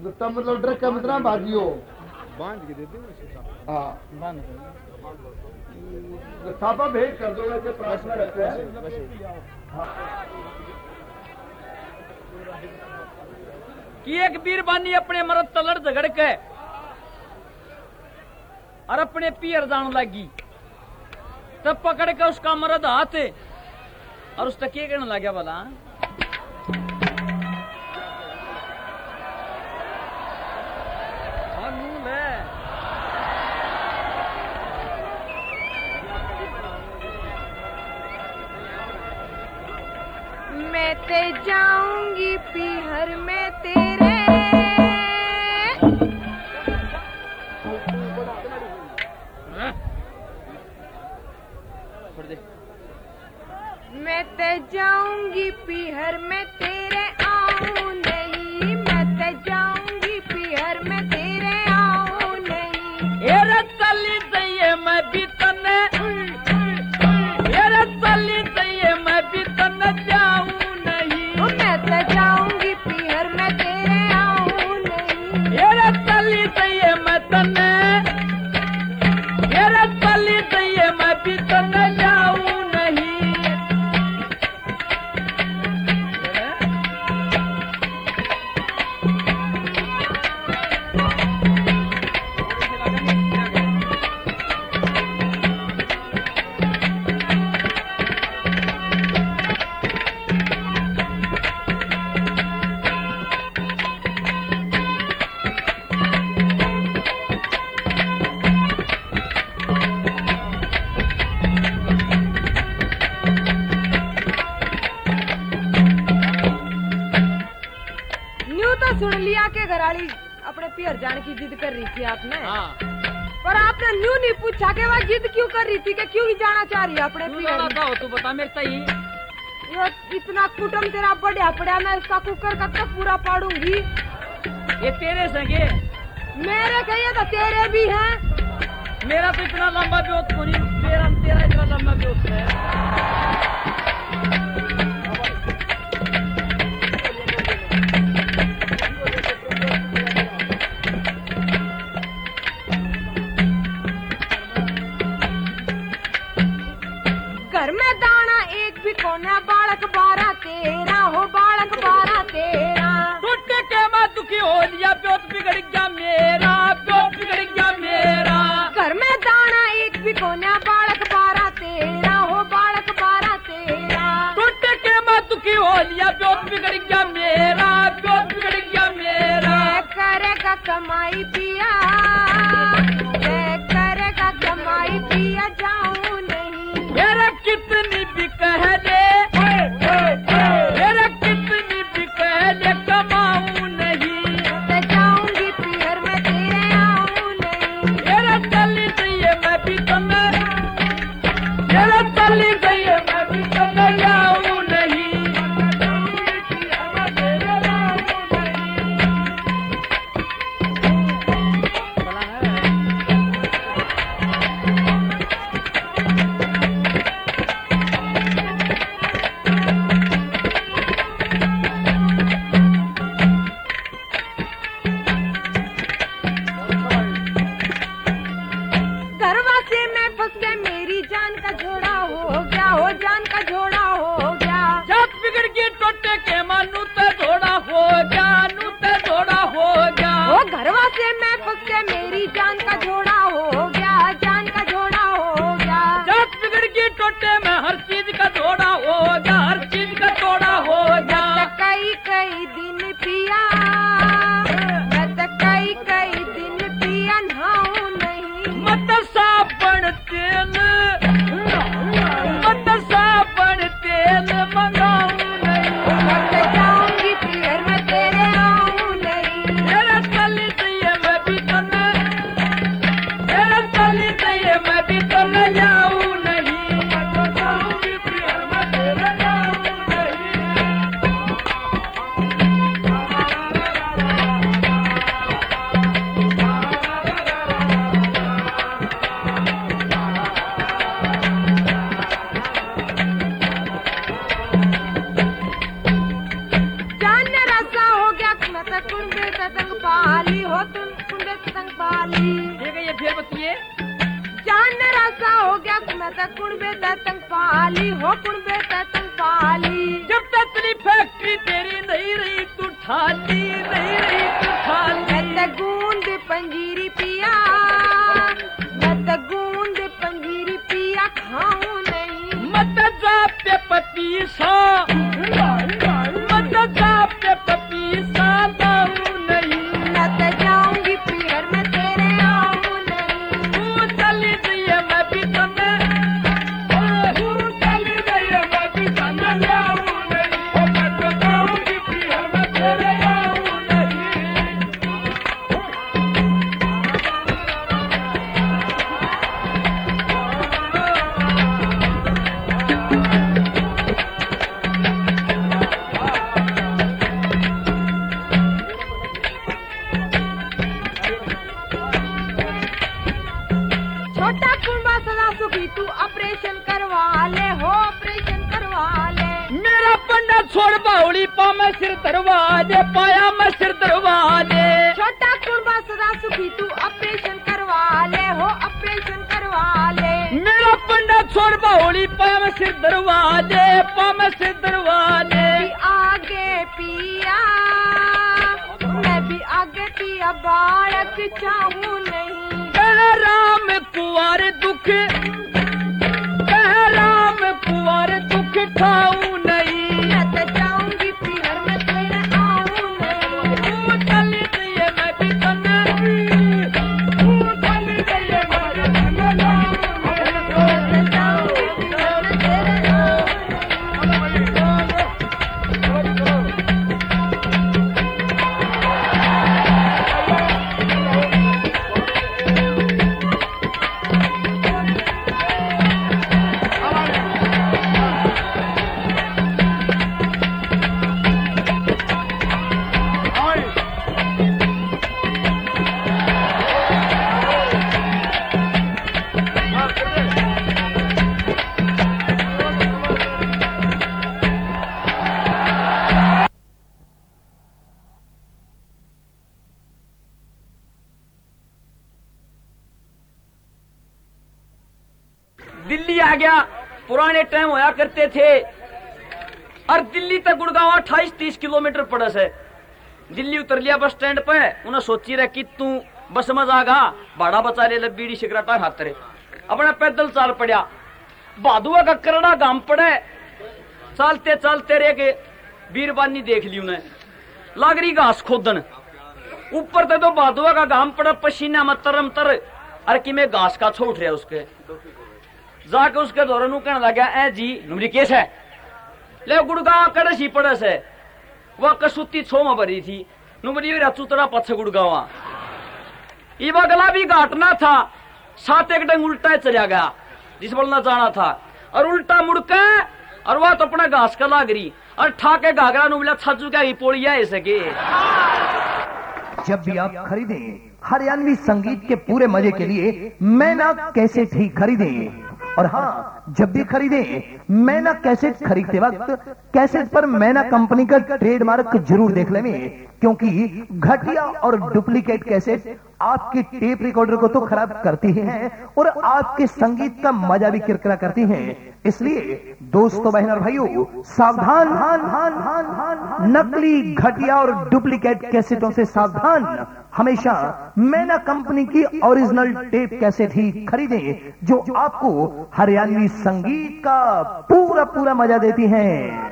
तब मतलब डर का मतलब भागियो बांध के दे दे हाँ बांध सापा भेंट कर दो वैसे प्रार्थना रखते हैं कि एक बीरबानी अपने मरद तलड़ झगड़ के और अपने पियर जान लगी, तब पकड़ के उसका मरद हाथ और उसका क्या कहने लगा बोला मैं ते जाऊंगी पीहर में तेरे मैं ते जाऊंगी पीहर में तेरे आऊं नहीं, मैं ते जाऊंगी पीहर में तेरे आऊं नहीं। एरे चली चाहिए मैं भी तने, एरे चली चाहिए मैं भी तने जाऊं नहीं, मैं ते जाऊंगी पीहर में तेरे आऊं नहीं। एरे चली चाहिए मैं तने, एरे चली चाहिए मैं भी तने जाऊं नहीं। सुन लिया के घराली अपने पियर जाने की जिद कर रही थी आपने, हाँ। पर आपने न्यू नहीं पूछा कि वह जिद क्यों कर रही थी, कि क्यों ही जाना चाह रही है अपने पियर। हो तू बता मेरे सही। ये इतना कुटुम तेरा बढ़िया पड़ा, मैं इसका कुकर का तो पूरा पाड़ूंगी। ये तेरे संगे मेरे कहिए तो तेरे भी हैं। मेरा तो इतना लंबा ब्योत को नहीं, मेरा तेरा इतना लंबा ब्योत है। घर में दाना एक भी कोना, बालक 12 13 हो, बालक 12 13। टूट के मैं दुखी हो लिया, ब्योत बिगड़ गया मेरा, ब्योत बिगड़ गया मेरा। घर में दाना एक भी कोना, बालक 12 13 हो, बालक 12 13। टूट के मैं दुखी हो लिया, ब्योत बिगड़ गया मेरा, ब्योत बिगड़ गया मेरा। करेगा कमाई पिया, करेगा कमाई पिया, जाऊं नहीं। मेरा कितनी भी कह ले, मेरा कितनी भी कह ले, कमाऊं नहीं। मैं जाऊंगी पीहर में तेरे आऊं नहीं। मेरा चली चाहिए मैं भी तुम्हें, मेरा चली चाहिए मैं भी तुम्हें जाऊं नहीं। घरवा से मैं फंस के मेरी जान का झोड़ा हो गया, हो जान का झोड़ा हो गया। जात बिगड़ के टोटे के मानू ते थोड़ा हो गया, नू ते थोड़ा हो गया। वो घरवा से मैं फंस के मेरी जान का झोड़ा हो गया, जान का झोड़ा हो गया। जात बिगड़ के टोटे में हर चीज का थोड़ा हो गया, हर चीज का थोड़ा हो गया। कई कई दिन पिया, मैं तो कई कई दिन पिया नहाऊं नहीं। मत साबण तेल, मत साबण तेल मंगाऊं नहीं। मैं जाऊंगी पीहर में तेरे आऊं नहीं। मेरा चली चाहिए मैं भी तुम्हें, ततंग पाली हो तुम बे ततंग पाली। ठीक है, ये फिर बतिए। जान रासा हो गया मैं तक कुड़बे ततंग पाली हो कुड़बे ततंग पाली। जब तक तेरी फैक्ट्री तेरी नहीं रही तू ठाली, नहीं रही तू ठाली। मैं तक गूंद पंजीरी पिया, मैं तक गूंद पंजीरी पिया खाऊं नहीं। मत जा पे पतीसा, मत जा पे पतीसा लाऊं नहीं। मैं तो जाऊंगी पीहर में तेरे आऊं नहीं। तू चली जाइए मैं भी तने, तू चली जाइए मैं भी तने लाऊं नहीं। मैं तो जाऊंगी पीहर में तेरे आऊं नहीं। छोटा कुंबा सदा सुखी तू ऑपरेशन करवा ले हो ऑपरेशन करवा ले। मेरा पंडा छोड़ बाउली पा मैं सिर धरवा दे, पाया मैं सिर धरवा दे। छोटा कुंबा सदा सुखी तू ऑपरेशन करवा ले हो ऑपरेशन करवा ले। मेरा पंडा छोड़ बाउली पाया मैं सिर धरवा दे, पा मैं सिर धरवा दे। भी आगे पिया मैं भी आगे पिया बालक चाहूं नहीं। कह राम कुंवर दुख, कह राम कुंवर दुख ठाऊं नहीं। मैं तो जाऊंगी पीहर में तेरे आऊं नहीं। तू चली जाइए मैं भी तने, तू चली जाइए मैं भी तने लाऊं नहीं। मैं तो जाऊंगी पीहर में तेरे आऊं नहीं। दिल्ली आ गया। पुराने टाइम होया करते थे और दिल्ली तक गुड़गांव 28-30 किलोमीटर पड़ा से। दिल्ली उतर लिया बस स्टैंड पे, उन्हें सोची रहे कि तू बस में जागा भाड़ा बचा ले, बीड़ी सिगरेटा खाते रहे। अपने पैदल चाल पड़ा, भादुआ का करड़ा गांव पड़े। चलते चलते रह के बीरबानी देख ली उन्हें, लाग रही घास खोदन। ऊपर तक तो भादुआ का गांव पड़ा, पसीना में तरम तर और कि मैं घास का छोड़ रहा उसके। जाके उसके दौरान कहने लगा, ए जी नुमरी केस है ले गुड़गांव कड़सी पड़स है। वह कसूती छो में भरी थी, नुमरी चूतरा पछ गुड़गावा। इवा गला भी घाटना था, सात एक डंग उल्टा चला गया जिस बोलना जाना था, और उल्टा मुड़के और वह तो अपना घास का लाग रही और ठाके घाघरा नुमला छजू क्या ही पोड़िया ऐसे के। जब भी आप खरीदें हरियाणवी संगीत के पूरे मजे के लिए मैना कैसेट ही खरीदें। और हाँ, जब भी खरीदें मैना कैसेट खरीदते वक्त कैसेट पर मैना कंपनी का ट्रेडमार्क जरूर देख लें, क्योंकि घटिया और डुप्लीकेट कैसेट आपके टेप रिकॉर्डर को तो खराब करती ही हैं और आपके संगीत का मजा भी किरकिरा करती हैं। इसलिए दोस्तों, बहन और भाइयों, सावधान, नकली, घटिया और डुप्लीकेट कैसेटों से सावधान। हमेशा मैना कंपनी की ओरिजिनल टेप कैसेट ही खरीदें, जो आपको हरियाणवी संगीत का पूरा मजा देती हैं।